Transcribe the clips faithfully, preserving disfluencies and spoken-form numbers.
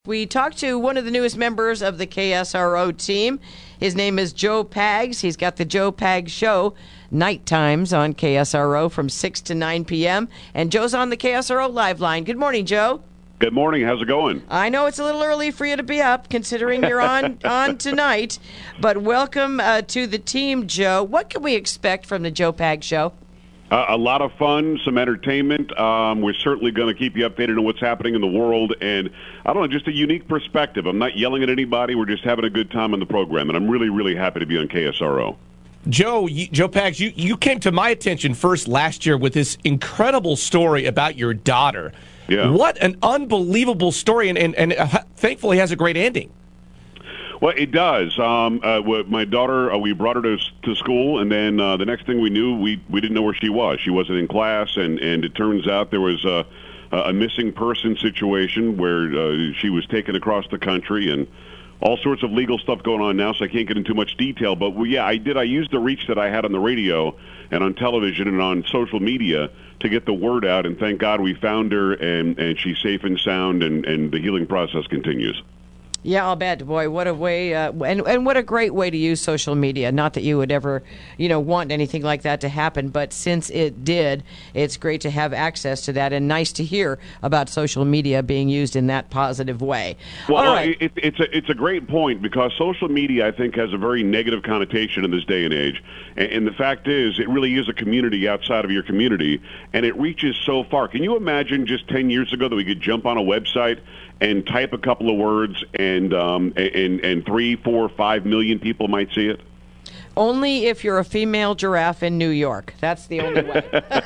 We talked to one of the newest members of the K S R O team. His name is Joe Pags. He's got the Joe Pags Show night times on K S R O from six to nine p.m. And Joe's on the K S R O live line. Good morning, Joe. Good morning. How's it going? I know it's a little early for you to be up, considering you're on, on tonight. But welcome uh, to the team, Joe. What can we expect from the Joe Pags Show? Uh, a lot of fun, some entertainment. Um, we're certainly going to keep you updated on what's happening in the world. And, I don't know, just a unique perspective. I'm not yelling at anybody. We're just having a good time on the program. And I'm really, really happy to be on K S R O. Joe, you, Joe Pags, you, you came to my attention first last year with this incredible story about your daughter. Yeah. What an unbelievable story, and, and, and uh, thankfully has a great ending. Well, it does. Um, uh, my daughter, uh, we brought her to, to school, and then uh, the next thing we knew, we, we didn't know where she was. She wasn't in class, and, and it turns out there was a, a missing person situation where uh, she was taken across the country, and all sorts of legal stuff going on now, so I can't get into much detail. But, well, yeah, I did. I used the reach that I had on the radio and on television and on social media to get the word out, and thank God we found her, and, and she's safe and sound, and, and the healing process continues. Yeah, I'll bet. Boy, what a way, uh, and and what a great way to use social media. Not that you would ever, you know, want anything like that to happen, but since it did, it's great to have access to that, and nice to hear about social media being used in that positive way. Well, All right. it, it's a it's a great point, because social media, I think, has a very negative connotation in this day and age. And, and the fact is, it really is a community outside of your community, and it reaches so far. Can you imagine just ten years ago that we could jump on a website and type a couple of words, and um, and and three, four, five million people might see it? Only if you're a female giraffe in New York. That's the only way.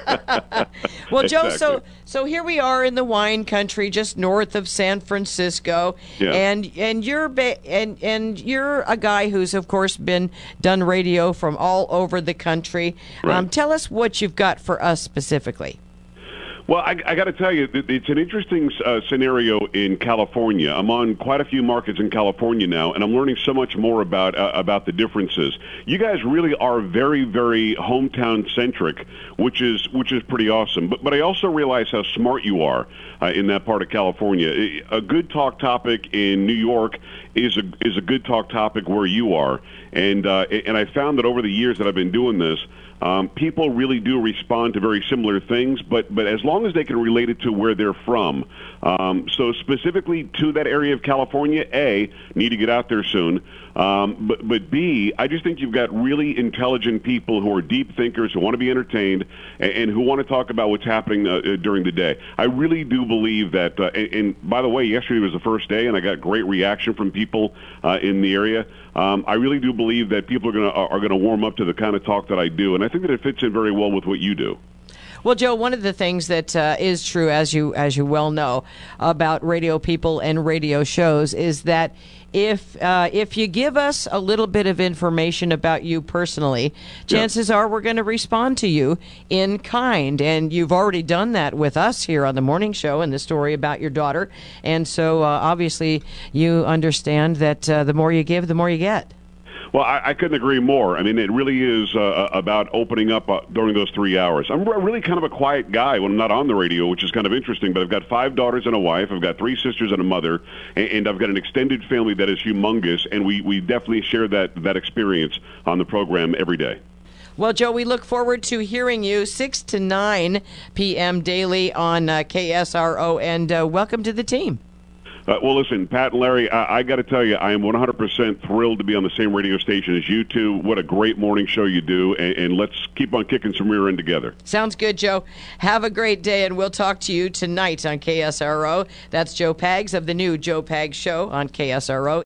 Well, Joe, Exactly. so so here we are in the wine country, just north of San Francisco, Yeah. and and you're ba- and and you're a guy who's of course been done radio from all over the country. Right. Um, tell us what you've got for us specifically. Well, I, I got to tell you, it's an interesting uh, scenario in California. I'm on quite a few markets in California now, and I'm learning so much more about uh, about the differences. You guys really are very, very hometown centric, which is which is pretty awesome. But but I also realize how smart you are uh, in that part of California. A good talk topic in New York is a is a good talk topic where you are, and uh, and I found that over the years that I've been doing this, Um, people really do respond to very similar things, but, but as long as they can relate it to where they're from. Um, so specifically to that area of California, A, need to get out there soon. Um, but, but B, I just think you've got really intelligent people who are deep thinkers, who want to be entertained, and, and who want to talk about what's happening uh, during the day. I really do believe that, uh, and, and by the way, yesterday was the first day, and I got great reaction from people uh, in the area. Um, I really do believe that people are going to are going to warm up to the kind of talk that I do, and I think that it fits in very well with what you do. Well, Joe, one of the things that uh, is true, as you as you well know, about radio people and radio shows is that if uh, if you give us a little bit of information about you personally, chances yeah. are we're going to respond to you in kind. And you've already done that with us here on the morning show and the story about your daughter. And so uh, obviously you understand that uh, the more you give, the more you get. Well, I, I couldn't agree more. I mean, it really is uh, about opening up uh, during those three hours. I'm really kind of a quiet guy when I'm not on the radio, which is kind of interesting, but I've got five daughters and a wife. I've got three sisters and a mother, and, and I've got an extended family that is humongous, and we, we definitely share that, that experience on the program every day. Well, Joe, we look forward to hearing you six to nine p.m. daily on uh, K S R O, and uh, welcome to the team. Uh, well, listen, Pat and Larry, I, I got to tell you, I am one hundred percent thrilled to be on the same radio station as you two. What a great morning show you do, and, and let's keep on kicking some rear end together. Sounds good, Joe. Have a great day, and we'll talk to you tonight on K S R O. That's Joe Pags of the new Joe Pags Show on K S R O.